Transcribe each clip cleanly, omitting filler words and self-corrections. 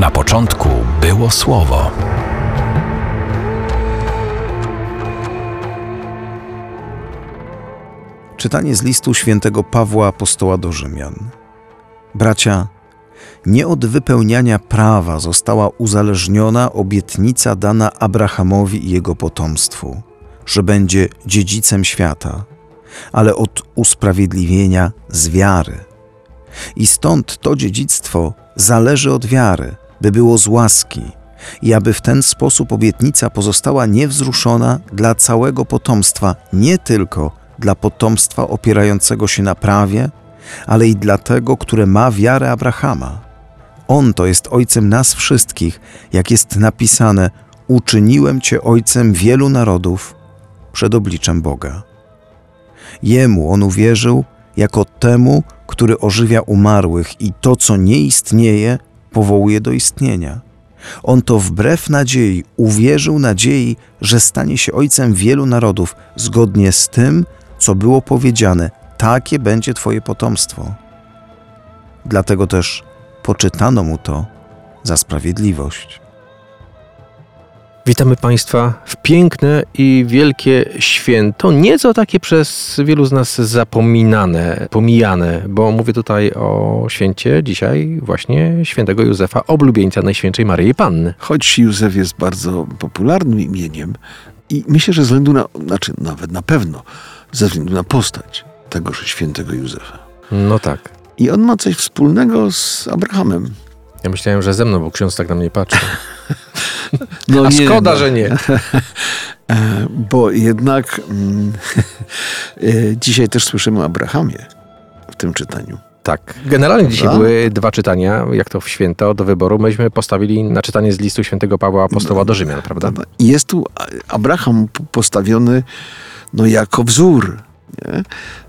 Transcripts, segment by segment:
Na początku było Słowo. Czytanie z listu świętego Pawła Apostoła do Rzymian. Bracia, nie od wypełniania prawa została uzależniona obietnica dana Abrahamowi i jego potomstwu, że będzie dziedzicem świata, ale od usprawiedliwienia z wiary. I stąd to dziedzictwo zależy od wiary, by było z łaski, i aby w ten sposób obietnica pozostała niewzruszona dla całego potomstwa, nie tylko dla potomstwa opierającego się na prawie, ale i dla tego, które ma wiarę Abrahama. On to jest ojcem nas wszystkich, jak jest napisane: uczyniłem cię ojcem wielu narodów przed obliczem Boga. Jemu on uwierzył jako temu, który ożywia umarłych i to, co nie istnieje, powołuje do istnienia. On to wbrew nadziei uwierzył nadziei, że stanie się ojcem wielu narodów, zgodnie z tym, co było powiedziane: takie będzie twoje potomstwo. Dlatego też poczytano mu to za sprawiedliwość. Witamy Państwa w piękne i wielkie święto, nieco takie przez wielu z nas zapominane, pomijane, bo mówię tutaj o święcie dzisiaj właśnie świętego Józefa, oblubieńca Najświętszej Maryi Panny. Choć Józef jest bardzo popularnym imieniem i myślę, że ze względu na, nawet na pewno, ze względu na postać tegoż świętego Józefa. No tak. I on ma coś wspólnego z Abrahamem. Ja myślałem, że ze mną, bo ksiądz tak na mnie patrzy. No a nie, szkoda, że nie. Bo jednak dzisiaj też słyszymy o Abrahamie w tym czytaniu. Tak. Generalnie dzisiaj były dwa czytania, jak to w święto, do wyboru. Myśmy postawili na czytanie z listu świętego Pawła Apostoła do Rzymian, prawda? Jest tu Abraham postawiony jako wzór. Nie?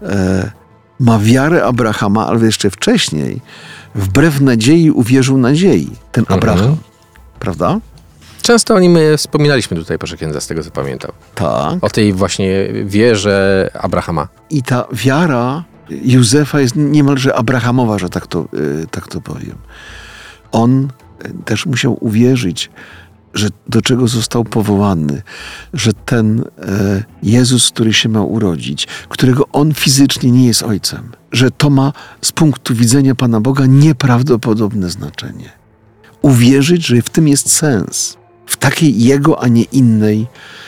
Ma wiarę Abrahama, ale jeszcze wcześniej wbrew nadziei uwierzył nadziei. Ten Abraham. Prawda? Często o nim wspominaliśmy tutaj, proszę księdza, z tego co pamiętam. Tak. O tej właśnie wierze Abrahama. I ta wiara Józefa jest niemalże abrahamowa, że tak to powiem. On też musiał uwierzyć, że do czego został powołany, że ten Jezus, który się ma urodzić, którego on fizycznie nie jest ojcem, że to ma z punktu widzenia Pana Boga nieprawdopodobne znaczenie. Uwierzyć, że w tym jest sens. W takiej jego, a nie innej,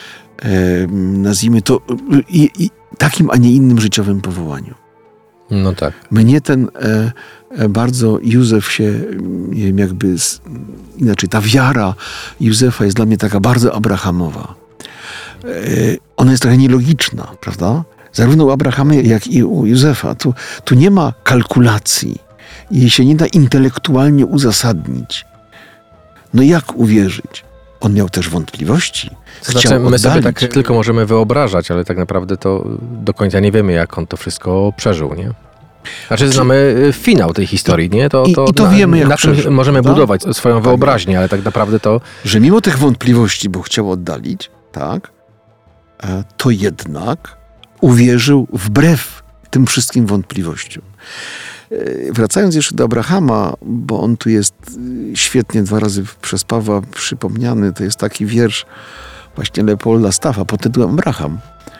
nazwijmy to, takim, a nie innym życiowym powołaniu. No tak. Mnie ten bardzo Józef się, nie wiem, jakby inaczej, ta wiara Józefa jest dla mnie taka bardzo abrahamowa. Ona jest trochę nielogiczna, prawda? Zarówno u Abrahama, jak i u Józefa. Tu nie ma kalkulacji. Jej się nie da intelektualnie uzasadnić. No jak uwierzyć? On miał też wątpliwości. My sobie tak tylko możemy wyobrażać, ale tak naprawdę to do końca nie wiemy, jak on to wszystko przeżył, nie? Znaczy znamy finał tej historii, nie? To wiemy, jak na przeżył. czym możemy budować swoją wyobraźnię, ale tak naprawdę to... Że mimo tych wątpliwości, bo chciał oddalić, tak, to jednak uwierzył wbrew tym wszystkim wątpliwościom. Wracając jeszcze do Abrahama, bo on tu jest świetnie 2 razy przez Pawła przypomniany, to jest taki wiersz właśnie Leopolda Staffa pod tytułem Abraham.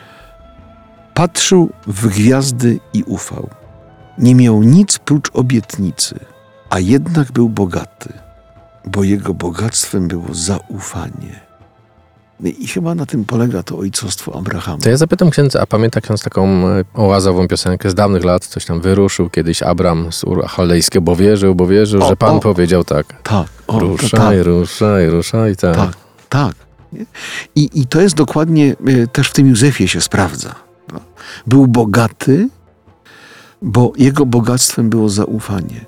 Patrzył w gwiazdy i ufał. Nie miał nic prócz obietnicy, a jednak był bogaty, bo jego bogactwem było zaufanie. I chyba na tym polega to ojcostwo Abrahama. To ja zapytam księdza, a pamięta ksiądz taką oazową piosenkę z dawnych lat? Coś tam wyruszył kiedyś Abram z Ur Chaldejskiego, bo wierzył, że Pan powiedział tak. Tak. Ruszaj, tak. Tak. I to jest dokładnie, też w tym Józefie się sprawdza. Był bogaty, bo jego bogactwem było zaufanie.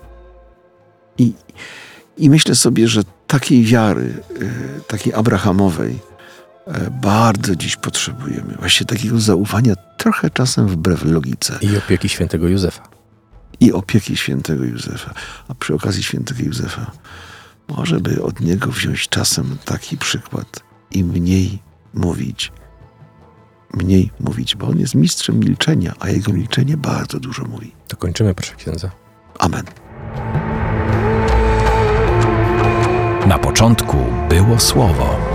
I myślę sobie, że takiej wiary, takiej abrahamowej, bardzo dziś potrzebujemy. Właśnie takiego zaufania, trochę czasem wbrew logice. I opieki świętego Józefa. A przy okazji świętego Józefa, może by od niego wziąć czasem taki przykład i mniej mówić, bo on jest mistrzem milczenia, a jego milczenie bardzo dużo mówi. To kończymy, proszę księdza. Amen. Na początku było Słowo.